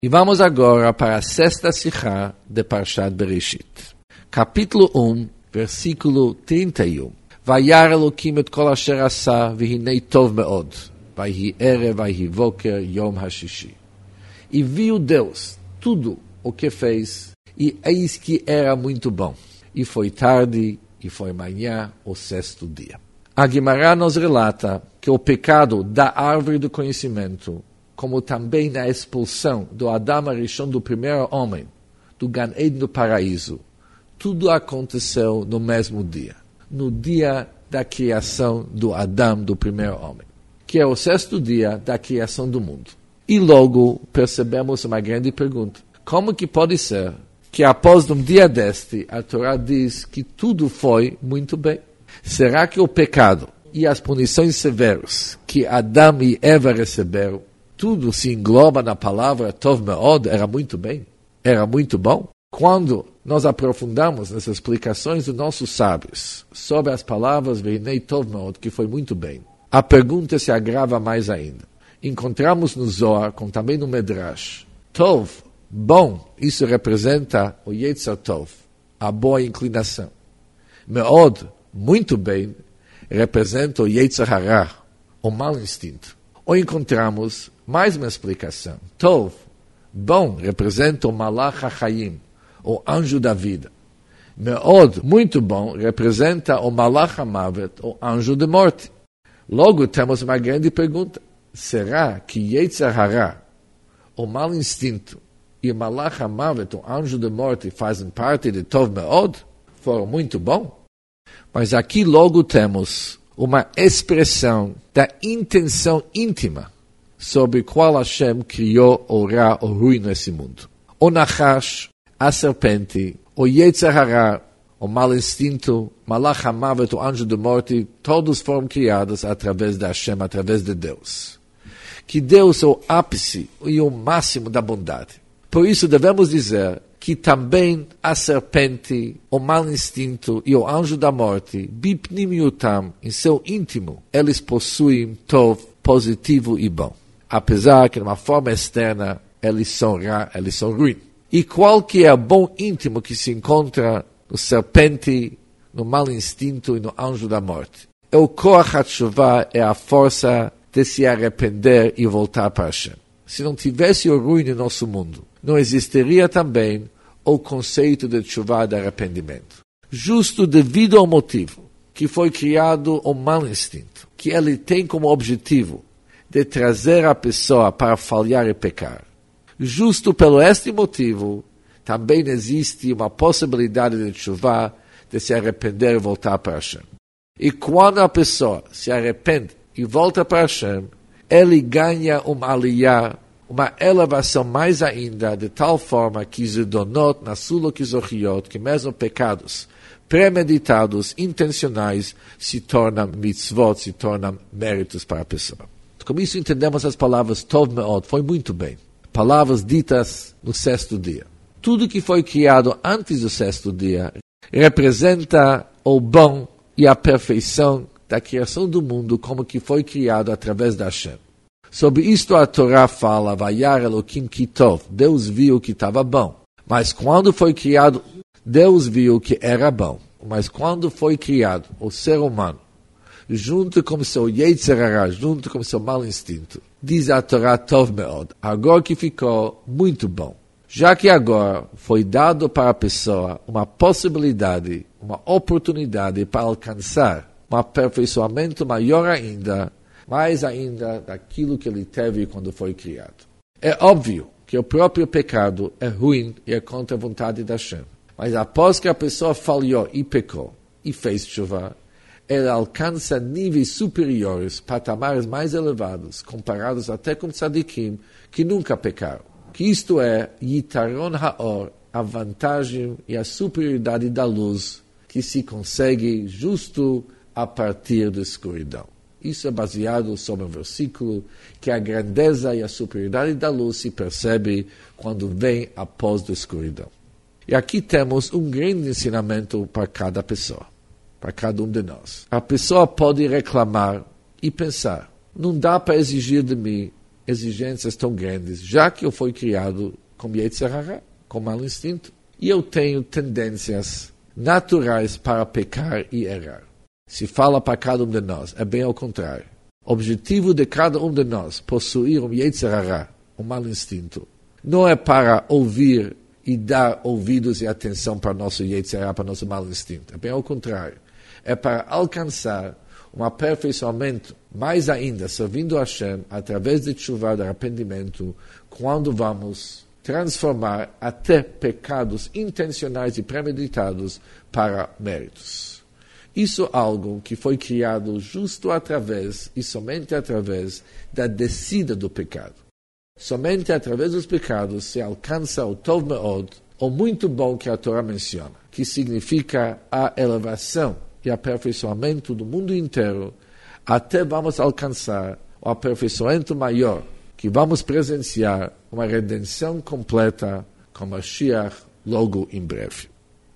E vamos agora para a sexta Sichá de Parshat Bereshit. Capítulo 1, versículo 31. Vayar Elokim et kol asher asa, vehinei tov meod. Vayhi erev, vayhi voker, yom hashishi. E viu Deus tudo o que fez, e eis que era muito bom. E foi tarde, e foi manhã, o sexto dia. A Guimará nos relata que o pecado da árvore do conhecimento, como também na expulsão do Adam Arishon, do primeiro homem, do Gan Eden do paraíso, tudo aconteceu no mesmo dia, no dia da criação do Adam, do primeiro homem, que é o sexto dia da criação do mundo. E logo percebemos uma grande pergunta: como que pode ser que após um dia deste, a Torá diz que tudo foi muito bem? Será que o pecado e as punições severas que Adão e Eva receberam, tudo se engloba na palavra Tov Meod, era muito bem? Era muito bom? Quando nós aprofundamos nessas explicações dos nossos sábios sobre as palavras Veinei Tov Meod, que foi muito bem, a pergunta se agrava mais ainda. Encontramos no Zohar, como também no Medrash, Tov, bom, isso representa o Yetzer Tov, a boa inclinação. Meod, muito bem, representa o Yetzer Hara, o mau instinto. Ou encontramos mais uma explicação. Tov, bom, representa o Malach HaChayim, o anjo da vida. Meod, muito bom, representa o Malach HaMavet, o anjo da morte. Logo temos uma grande pergunta. Será que Yetzer Hara, o mau instinto, e o Malach HaMavet, o anjo da morte, fazem parte de Tov Meod? Foram muito bom? Mas aqui logo temos uma expressão da intenção íntima sobre qual Hashem criou o Ra, o ruim nesse mundo. O Nachash, a serpente, o Yetzer Hara, o mau instinto, Malach HaMavet, o anjo da morte, todos foram criados através de Hashem, através de Deus. Que Deus é o ápice e o máximo da bondade. Por isso devemos dizer que também a serpente, o mau instinto e o anjo da morte, bipnim yutam, em seu íntimo, eles possuem tov, positivo e bom. Apesar que, de uma forma externa, eles são ruins. E qual que é o bom íntimo que se encontra no serpente, no mau instinto e no anjo da morte? É o Koach HaTshuvah, é a força de se arrepender e voltar para Hashem. Se não tivesse o ruim no nosso mundo, não existiria também o conceito de Teshuvah, de arrependimento. Justo devido ao motivo que foi criado o mau instinto, que ele tem como objetivo de trazer a pessoa para falhar e pecar. Justo pelo este motivo, também existe uma possibilidade de Teshuvah, de se arrepender e voltar para Hashem. E quando a pessoa se arrepende e volta para Hashem, ele ganha uma aliyah, uma elevação mais ainda, de tal forma que Zidonot, Nasulo Kizochiot, que mesmo pecados premeditados, intencionais, se tornam mitzvot, se tornam méritos para a pessoa. Com isso entendemos as palavras Tov Meod, foi muito bem. Palavras ditas no sexto dia. Tudo que foi criado antes do sexto dia representa o bom e a perfeição da criação do mundo, como que foi criado através da Hashem. Sobre isto a Torá fala, Vayar Elokim ki tov, Deus viu que estava bom. Mas quando foi criado, Deus viu que era bom. Mas quando foi criado o ser humano, junto com seu Yetzer Hara, junto com seu mau instinto, diz a Torá Tov Meod, agora que ficou muito bom. Já que agora foi dado para a pessoa uma possibilidade, uma oportunidade para alcançar um aperfeiçoamento maior ainda, mais ainda daquilo que ele teve quando foi criado. É óbvio que o próprio pecado é ruim e é contra a vontade da Hashem. Mas após que a pessoa falhou e pecou e fez Teshuvah, ele alcança níveis superiores, patamares mais elevados, comparados até com tzadikim que nunca pecaram. Que isto é Yitaron Haor, a vantagem e a superioridade da luz que se consegue justo a partir da escuridão. Isso é baseado sobre um versículo que a grandeza e a superioridade da luz se percebe quando vem após a escuridão. E aqui temos um grande ensinamento para cada pessoa, para cada um de nós. A pessoa pode reclamar e pensar, não dá para exigir de mim exigências tão grandes, já que eu fui criado com Yetzer Hara, com mau instinto, e eu tenho tendências naturais para pecar e errar. Se fala para cada um de nós, é bem ao contrário. O objetivo de cada um de nós possuir um Yetzer Hara, um mau instinto, não é para ouvir e dar ouvidos e atenção para nosso Yetzer Hara, para nosso mau instinto. É bem ao contrário. É para alcançar um aperfeiçoamento, mais ainda, servindo a Hashem, através de chuva de arrependimento, quando vamos transformar até pecados intencionais e premeditados para méritos. Isso é algo que foi criado justo através e somente através da descida do pecado. Somente através dos pecados se alcança o Tov Meod, o muito bom que a Torá menciona, que significa a elevação e aperfeiçoamento do mundo inteiro, até vamos alcançar o aperfeiçoamento maior, que vamos presenciar uma redenção completa com Mashiach logo em breve.